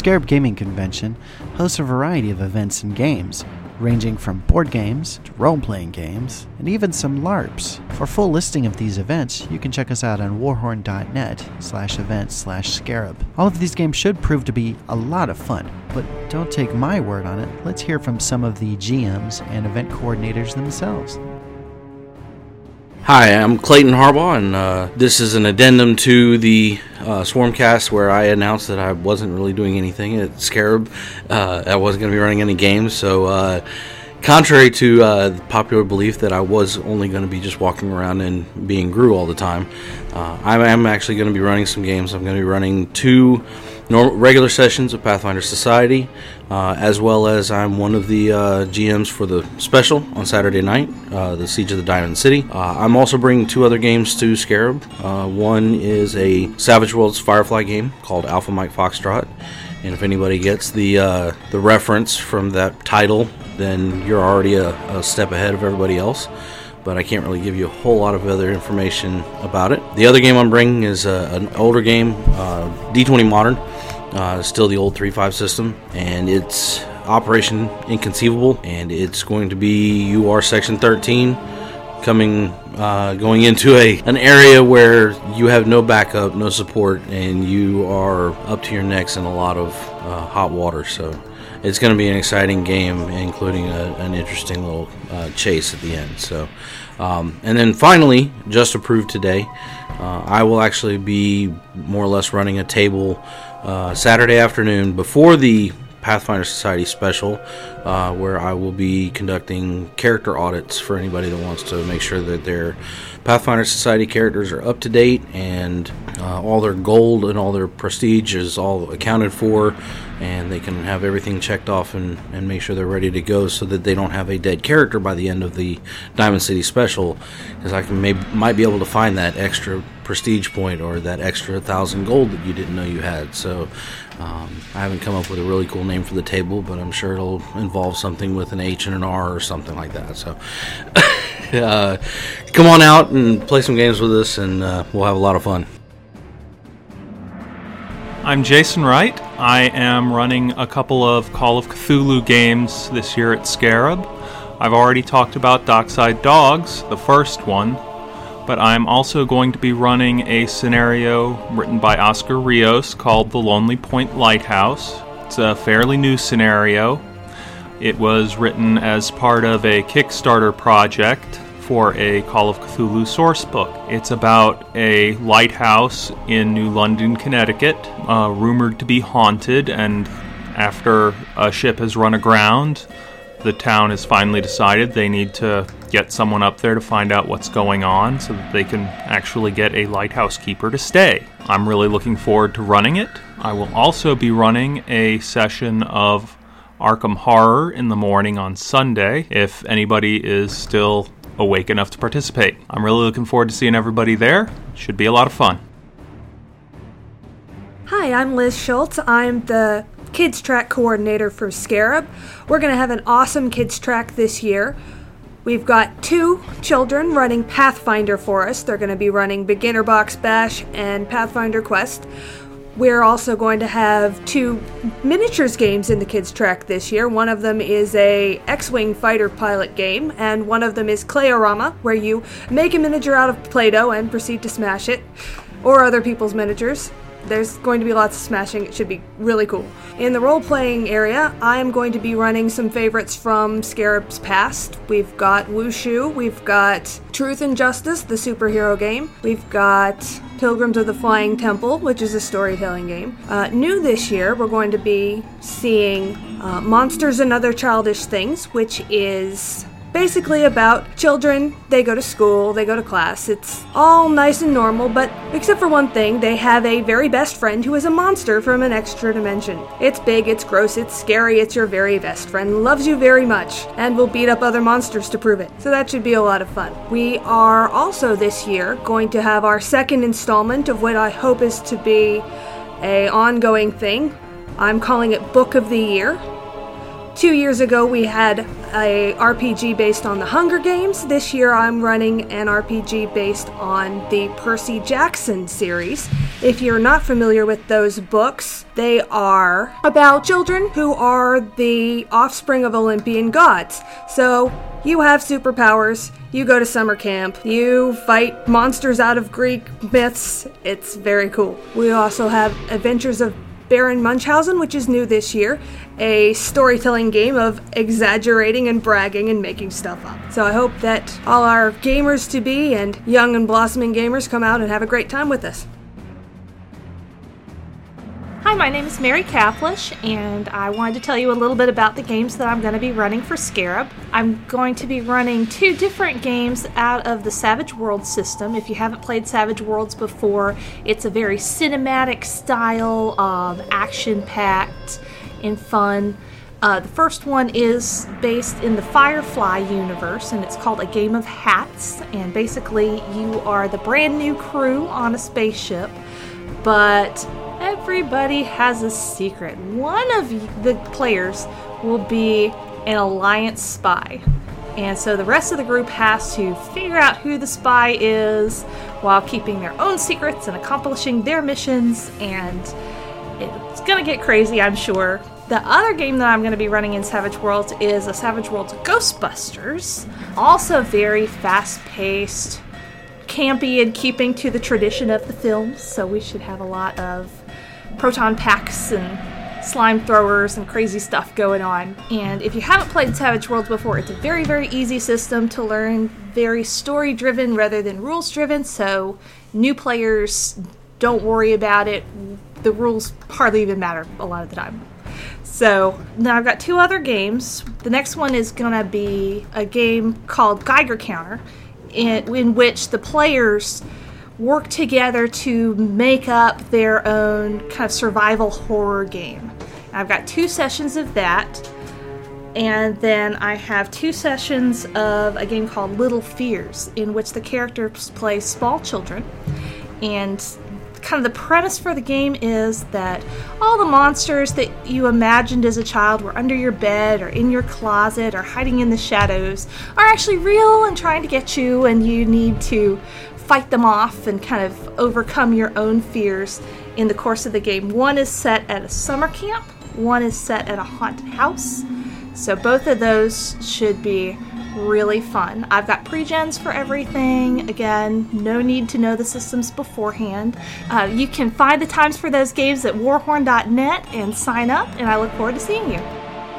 Scarab Gaming Convention hosts a variety of events and games, ranging from board games to role-playing games, and even some LARPs. For a full listing of these events, you can check us out on warhorn.net/events/Scarab. All of these games should prove to be a lot of fun, but don't take my word on it. Let's hear from some of the GMs and event coordinators themselves. Hi, I'm Clayton Harbaugh, and this is an addendum to the Swarmcast where I announced that I wasn't really doing anything at Scarab. I wasn't going to be running any games, so contrary to the popular belief that I was only going to be just walking around and being Gru all the time, I am actually going to be running some games. I'm going to be running 2 regular sessions of Pathfinder Society, as well as I'm one of the GMs for the special on Saturday night, the Siege of the Diamond City. I'm also bringing 2 other games to Scarab. One is a Savage Worlds Firefly game called Alpha Mike Foxtrot, and if anybody gets the reference from that title, then you're already a step ahead of everybody else. But I can't really give you a whole lot of other information about it. The other game I'm bringing is an older game, D20 Modern, still the old 3.5 system, and it's Operation Inconceivable, and it's going to be UR Section 13, going into an area where you have no backup, no support, and you are up to your necks in a lot of hot water. So it's going to be an exciting game, including an interesting little chase at the end. So, and then finally, just approved today, I will actually be more or less running a table Saturday afternoon before the Pathfinder Society special, where I will be conducting character audits for anybody that wants to make sure that their Pathfinder Society characters are up to date and all their gold and all their prestige is all accounted for, and they can have everything checked off and make sure they're ready to go so that they don't have a dead character by the end of the Diamond City special, because I might be able to find that extra prestige point or that extra 1,000 gold that you didn't know you had. So I haven't come up with a really cool name for the table, but I'm sure it'll involve something with an H and an R or something like that. So come on out and play some games with us, and we'll have a lot of fun. I'm Jason Wright. I am running a couple of Call of Cthulhu games this year at Scarab. I've already talked about Dockside Dogs, the first one, but I'm also going to be running a scenario written by Oscar Rios called The Lonely Point Lighthouse. It's a fairly new scenario. It was written as part of a Kickstarter project for a Call of Cthulhu source book. It's about a lighthouse in New London, Connecticut, rumored to be haunted, and after a ship has run aground, the town has finally decided they need to get someone up there to find out what's going on so that they can actually get a lighthouse keeper to stay. I'm really looking forward to running it. I will also be running a session of Arkham Horror in the morning on Sunday, if anybody is still awake enough to participate. I'm really looking forward to seeing everybody there. Should be a lot of fun. Hi, I'm Liz Schultz. I'm the Kids Track Coordinator for Scarab. We're going to have an awesome Kids Track this year. We've got 2 children running Pathfinder for us. They're going to be running Beginner Box Bash and Pathfinder Quest. We're also going to have 2 miniatures games in the Kids Track this year. One of them is a X-Wing fighter pilot game, and one of them is Clayorama, where you make a miniature out of Play-Doh and proceed to smash it, or other people's miniatures. There's going to be lots of smashing. It should be really cool. In the role-playing area, I am going to be running some favorites from Scarab's past. We've got Wushu, we've got Truth and Justice, the superhero game. We've got Pilgrims of the Flying Temple, which is a storytelling game. New this year, we're going to be seeing Monsters and Other Childish Things, which is basically about children. They go to school, they go to class. It's all nice and normal, but except for one thing, they have a very best friend who is a monster from an extra dimension. It's big, it's gross, it's scary, it's your very best friend, loves you very much, and will beat up other monsters to prove it. So that should be a lot of fun. We are also this year going to have our second installment of what I hope is to be an ongoing thing. I'm calling it Book of the Year. 2 years ago, we had a RPG based on the Hunger Games. This year, I'm running an RPG based on the Percy Jackson series. If you're not familiar with those books, they are about children who are the offspring of Olympian gods. So, you have superpowers, you go to summer camp, you fight monsters out of Greek myths. It's very cool. We also have Adventures of Baron Munchausen, which is new this year, a storytelling game of exaggerating and bragging and making stuff up. So I hope that all our gamers-to-be and young and blossoming gamers come out and have a great time with us. Hi, my name is Mary Kaplish, and I wanted to tell you a little bit about the games that I'm going to be running for Scarab. I'm going to be running 2 different games out of the Savage Worlds system. If you haven't played Savage Worlds before, it's a very cinematic style, action-packed and fun. The first one is based in the Firefly universe, and it's called A Game of Hats. And basically, you are the brand new crew on a spaceship, but everybody has a secret. One of the players will be an Alliance spy. And so the rest of the group has to figure out who the spy is while keeping their own secrets and accomplishing their missions. And it's going to get crazy, I'm sure. The other game that I'm going to be running in Savage Worlds is a Savage Worlds Ghostbusters. Also very fast-paced, campy, and keeping to the tradition of the films. So we should have a lot of proton packs and slime throwers and crazy stuff going on. And if you haven't played Savage Worlds before, it's a very, very easy system to learn, very story-driven rather than rules-driven, so new players, don't worry about it. The rules hardly even matter a lot of the time. So now I've got 2 other games. The next one is going to be a game called Geiger Counter, in which the players work together to make up their own kind of survival horror game. I've got 2 sessions of that, and then I have 2 sessions of a game called Little Fears, in which the characters play small children. And kind of the premise for the game is that all the monsters that you imagined as a child were under your bed or in your closet or hiding in the shadows are actually real and trying to get you, and you need to fight them off and kind of overcome your own fears in the course of the game. One is set at a summer camp, one is set at a haunted house. So both of those should be really fun. I've got pre-gens for everything. Again, no need to know the systems beforehand. You can find the times for those games at warhorn.net and sign up, and I look forward to seeing you.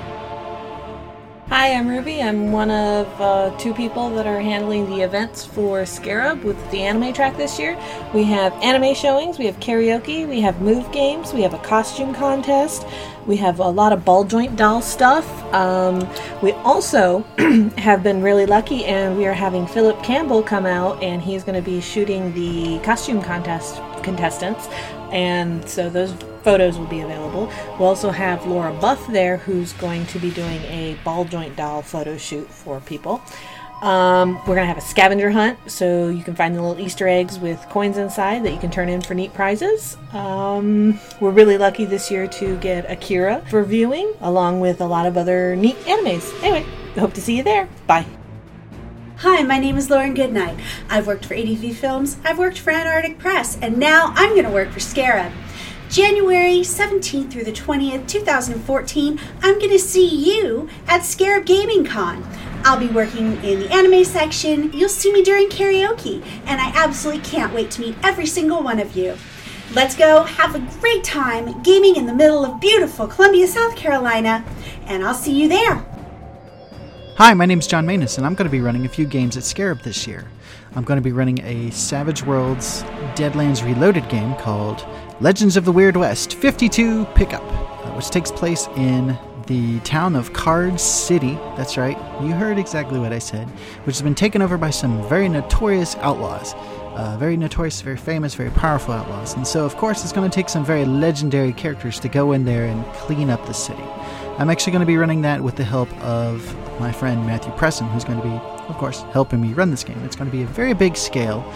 Hi, I'm Ruby. I'm one of 2 people that are handling the events for Scarab with the anime track this year. We have anime showings, we have karaoke, we have move games, we have a costume contest, we have a lot of ball joint doll stuff. We also have been really lucky, and we are having Philip Campbell come out, and he's going to be shooting the costume contest contestants, and so those photos will be available. We'll also have Laura Buff there, who's going to be doing a ball joint doll photo shoot for people. We're going to have a scavenger hunt, so you can find the little Easter eggs with coins inside that you can turn in for neat prizes. We're really lucky this year to get Akira for viewing, along with a lot of other neat animes. Anyway, I hope to see you there. Bye. Hi, my name is Lauren Goodnight. I've worked for ADV Films, I've worked for Antarctic Press, and now I'm going to work for Scarab. January 17th through the 20th, 2014, I'm going to see you at Scarab Gaming Con. I'll be working in the anime section, you'll see me during karaoke, and I absolutely can't wait to meet every single one of you. Let's go have a great time gaming in the middle of beautiful Columbia, South Carolina, and I'll see you there. Hi, my name's John Manus, and I'm going to be running a few games at Scarab this year. I'm going to be running a Savage Worlds Deadlands Reloaded game called Legends of the Weird West 52 Pickup, which takes place in the town of Card City. That's right, you heard exactly what I said, which has been taken over by some very notorious outlaws. Very notorious, very famous, very powerful outlaws. And so, of course, it's going to take some very legendary characters to go in there and clean up the city. I'm actually going to be running that with the help of my friend Matthew Presson, who's going to be, of course, helping me run this game. It's going to be a very big scale,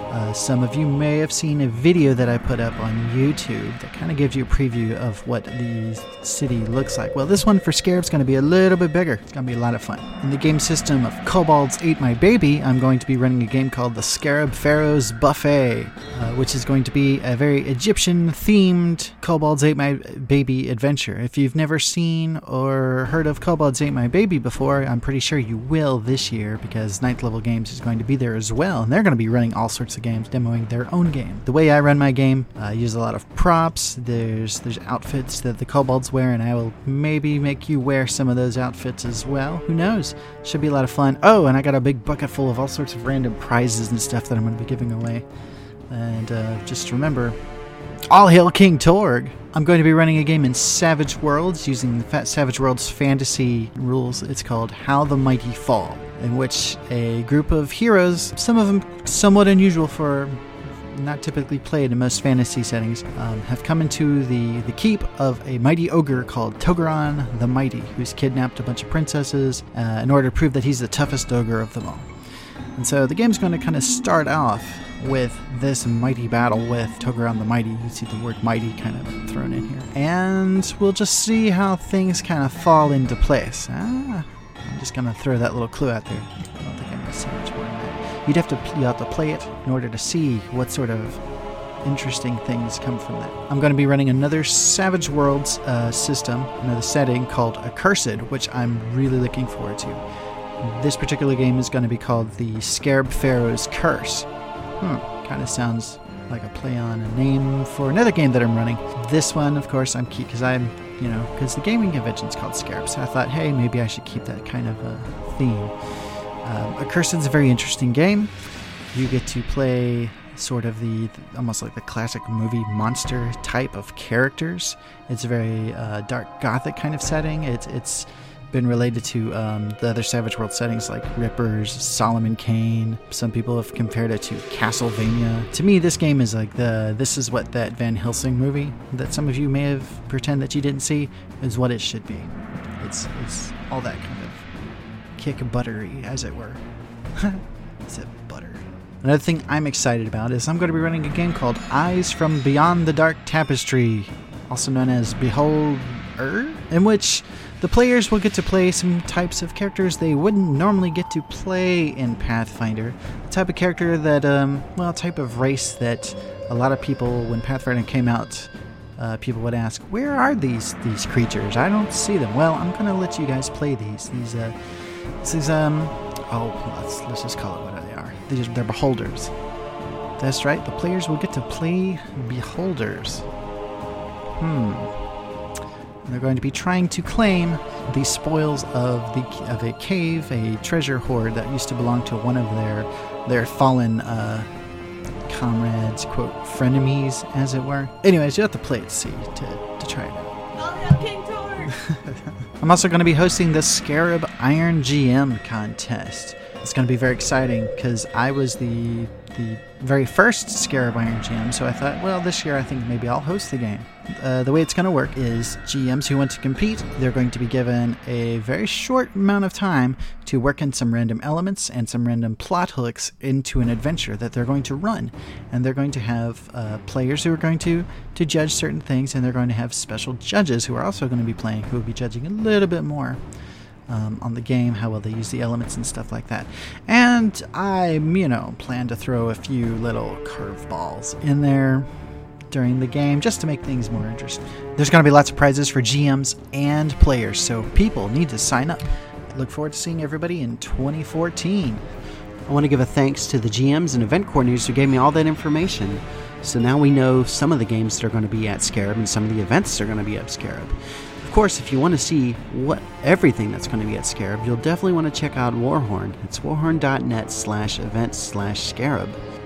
Some of you may have seen a video that I put up on YouTube that kind of gives you a preview of what the city looks like. Well, this one for Scarab's going to be a little bit bigger. It's going to be a lot of fun. In the game system of Kobolds Ate My Baby, I'm going to be running a game called the Scarab Pharaoh's Buffet, which is going to be a very Egyptian-themed Kobolds Ate My Baby adventure. If you've never seen or heard of Kobolds Ate My Baby before, I'm pretty sure you will this year, because Ninth Level Games is going to be there as well, and they're going to be running all sorts of games, demoing their own game. The way I run my game, I use a lot of props. There's outfits that the kobolds wear, and I will maybe make you wear some of those outfits as well. Who knows? Should be a lot of fun. Oh, and I got a big bucket full of all sorts of random prizes and stuff that I'm going to be giving away. And just remember, all hail King Torg! I'm going to be running a game in Savage Worlds using the Savage Worlds fantasy rules. It's called How the Mighty Fall, in which a group of heroes, some of them somewhat unusual for not typically played in most fantasy settings, have come into the keep of a mighty ogre called Togeron the Mighty, who's kidnapped a bunch of princesses in order to prove that he's the toughest ogre of them all. And so the game's going to kind of start off with this mighty battle with Togeron the Mighty. You see the word mighty kind of thrown in here. And we'll just see how things kind of fall into place. I'm just going to throw that little clue out there. I don't think I need to say much more than that. You'd have to play it in order to see what sort of interesting things come from that. I'm going to be running another Savage Worlds system, another setting called Accursed, which I'm really looking forward to. This particular game is going to be called the Scarab Pharaoh's Curse. Kind of sounds like a play on a name for another game that I'm running. This one, of course, I'm keep because the gaming convention is called Scarab, so I thought, hey, maybe I should keep that kind of a theme. Accursed is a very interesting game. You get to play sort of almost like the classic movie monster type of characters. It's a very dark gothic kind of setting. It's been related to the other Savage World settings like Rippers, Solomon Kane. Some people have compared it to Castlevania. To me, this game is like this is what that Van Helsing movie that some of you may have pretend that you didn't see is what it should be. It's all that kind of kick buttery, as it were. Is it butter? Another thing I'm excited about is I'm going to be running a game called Eyes from Beyond the Dark Tapestry, also known as Beholder, in which the players will get to play some types of characters they wouldn't normally get to play in Pathfinder. The type of character that, type of race that a lot of people, when Pathfinder came out, people would ask, where are these creatures? I don't see them. Well, I'm going to let you guys play these. Let's just call it what they are. They're beholders. That's right, the players will get to play beholders. They're going to be trying to claim the spoils of a cave, a treasure hoard that used to belong to one of their fallen comrades, quote, frenemies, as it were. Anyways, you have to play it to see, to try it out. All hail King Torg! I'm also going to be hosting the Scarab Iron GM contest. It's going to be very exciting because I was the very first Scarab Iron GM, so I thought, well, this year I think maybe I'll host the game. The way it's going to work is GMs who want to compete, they're going to be given a very short amount of time to work in some random elements and some random plot hooks into an adventure that they're going to run. And they're going to have players who are going to judge certain things, and they're going to have special judges who are also going to be playing, who will be judging a little bit more on the game, how well they use the elements and stuff like that. And I, plan to throw a few little curveballs in there during the game just to make things more interesting. There's going to be lots of prizes for GMs and players, so people need to sign up. Look forward to seeing everybody in 2014. I want to give a thanks to the GMs and event coordinators who gave me all that information. So now we know some of the games that are going to be at Scarab and some of the events that are going to be at Scarab. Of course, if you want to see everything that's going to be at Scarab, you'll definitely want to check out Warhorn. It's warhorn.net/events/Scarab.